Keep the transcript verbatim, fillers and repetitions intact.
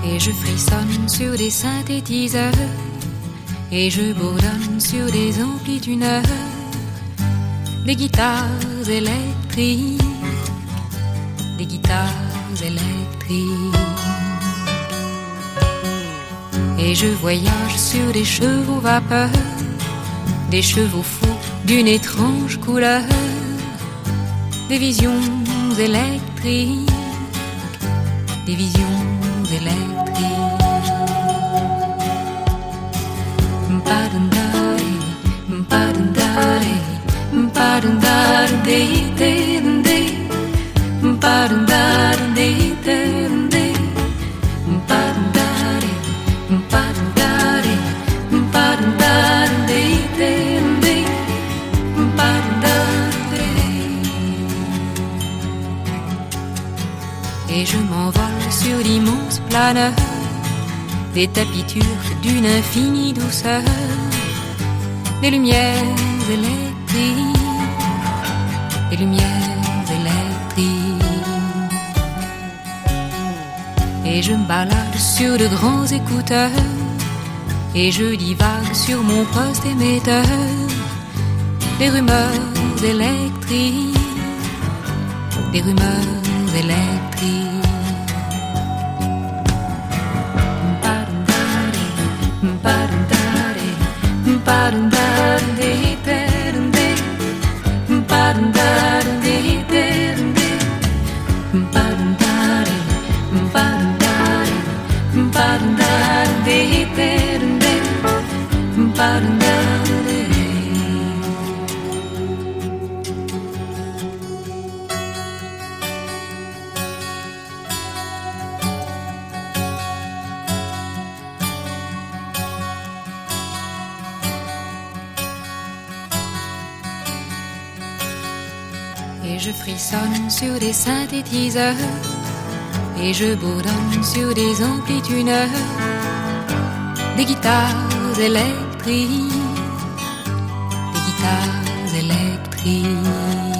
Et je frissonne sur des synthétiseurs, et je bourdonne sur des amplituneurs, des guitares électriques, des guitares électriques. Et je voyage sur des chevaux vapeur, des chevaux fous d'une étrange couleur, des visions électriques, des visions électriques. Mpadandare, mpadandare, mpadandare, de-de-de, mpadandare, de-de-de, mpadandare, mpadandare, mpadandare, de-de-de, mpadandare. Et je m'envole sur d'immenses planeurs, des tapis turcs d'une infinie douceur, des lumières électriques, des lumières électriques. Et je me balade sur de grands écouteurs, et je divague sur mon poste émetteur, des rumeurs électriques, des rumeurs électriques. Et je frissonne sur des synthétiseurs, et je bourdonne sur des amplituneurs, des guitares électriques, des guitares électriques.